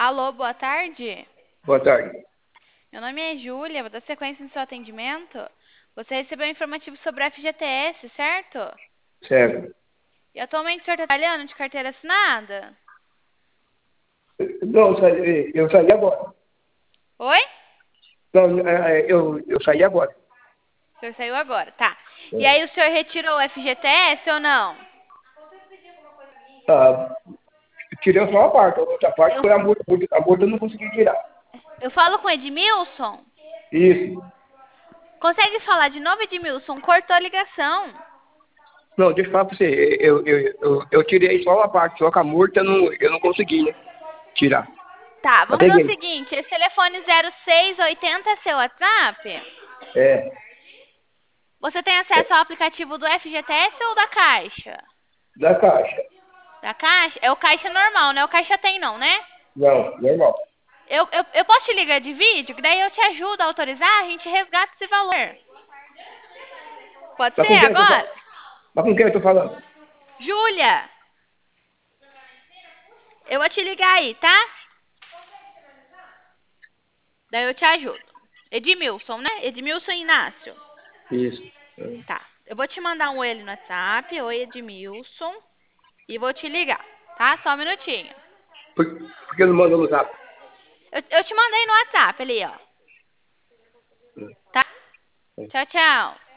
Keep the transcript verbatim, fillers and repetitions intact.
Alô, boa tarde. Boa tarde. Meu nome é Júlia, vou dar sequência no seu atendimento. Você recebeu um informativo sobre o F G T S, certo? Certo. E atualmente o senhor está trabalhando de carteira assinada? Não, eu saí, eu saí agora. Oi? Não, é, é, eu, eu saí agora. O senhor saiu agora, tá. E É. aí o senhor retirou o F G T S ou não? Ah, tirei só uma parte, a outra parte Eu, foi a multa. A multa eu não consegui tirar. eu falo com Edmilson? Isso. Consegue falar de novo, Edmilson? Cortou a ligação. Não, deixa eu falar pra você. Eu, eu, eu, eu tirei só uma parte, só que a multa eu não, eu não consegui, né? Tirar. Tá, Eu vamos fazer o peguei. seguinte, esse telefone zero seis oitenta é seu WhatsApp? É, Você tem é, acesso ao aplicativo do F G T S ou da Caixa? da caixa. Da Caixa? É o Caixa normal, né? O Caixa tem não, né? Não, normal. Eu, eu, eu posso te ligar de vídeo, que daí eu te ajudo a autorizar, a gente resgata esse valor. Pode Mas ser com quem eu tô agora? falando? Mas com quem eu tô falando? Júlia, eu vou te ligar aí, tá? Daí eu te ajudo. Edmilson, né? Edmilson Inácio. Isso. É. Tá. Eu vou te mandar um ele no WhatsApp. Oi, Edmilson. E vou te ligar, tá? Só um minutinho. Por, por que não mandou no zap? Eu, eu te mandei no WhatsApp ali, ó. Tá? É. Tchau, tchau.